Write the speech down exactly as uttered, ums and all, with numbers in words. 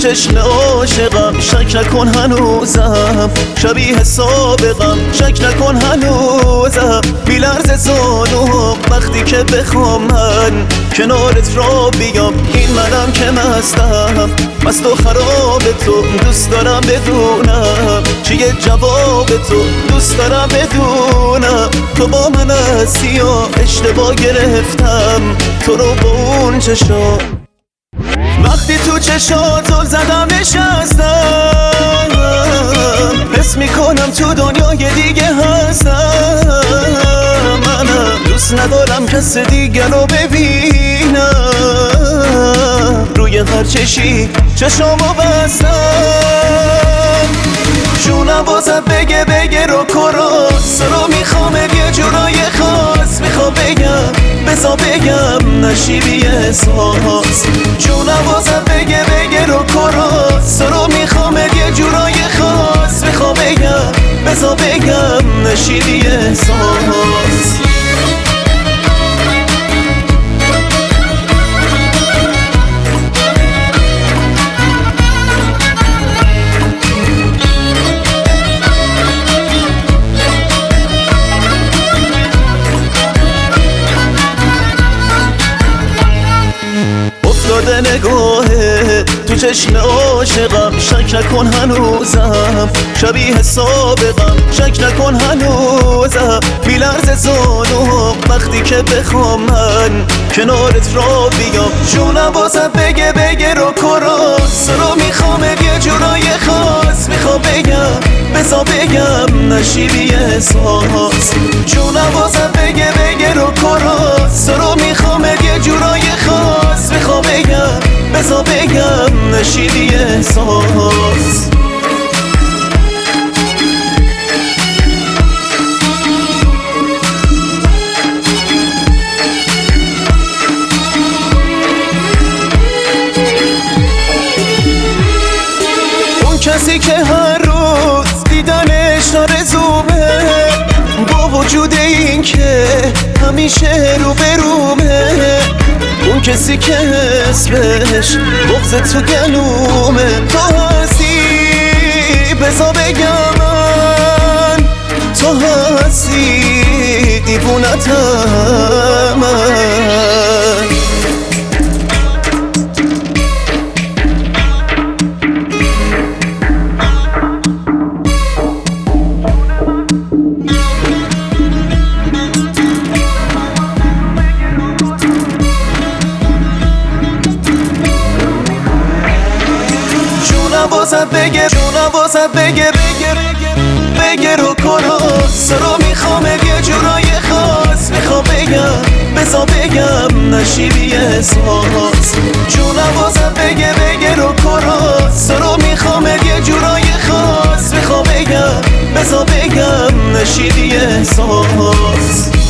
چشم عاشقم، شک نکن هنوزم شبیه سابقم، شک نکن هنوزم بیلرز زانوم وقتی که بخوام من کنارت را بیام. این منم که مستم، مست و خراب تو، دوست دارم بدونم چیه جواب تو، دوست دارم بدونم تو با من هستی یا اشتباه گرفتم تو رو با اون چشم. وقتی تو چشات زل زدم نشستم، حس میکنم تو دنیای دیگه هستم. منم دوست ندارم کس دیگه رو ببینم، روی هر چشی چشامو بستم. جونم بازت بگه بگه رو کراس رو میخوام یه جورای خاص، میخوام بگم بزا بگم نشیبی احساس. جونم بازت بگه بگه رو کراس رو میخوام یه جورای خاص، میخوام بگم بزا بگم نشیبی احساس. افتاده نگاهه تو چشم عاشقم، شک نکن هنوزم شبیه سابقم، شک نکن هنوزم بیلرز زانوم وقتی که بخوام من کنارت را بیام. جونم بازت بگه بگه رو کراس رو میخوام یه جورای خاص، میخوام بگم بزا بگم نشیبی احساس. جونم بازت بگه بگه رو کراس رو میخوام یه جورای خاص، میخوام بگم بزا بگم نشیبی احساس. اون کسی که هر روز دیدنش آرزومه، با وجود این که همیشه رو برومه. اون کسی که اسمش بغض تو گلومه، تو هستی بزا بگم من، تو هستی دیوونتم من. بازت بگه جونم بازت بگه بگه بگه رو کراس رو میخوام یه جورای خاص، میخوام بگم بزا بگم نشیبی احساس. جونم بازت بگه بگه رو کراس رو میخوام یه جورای خاص، میخوام بگم بزا بگم نشیبی احساس.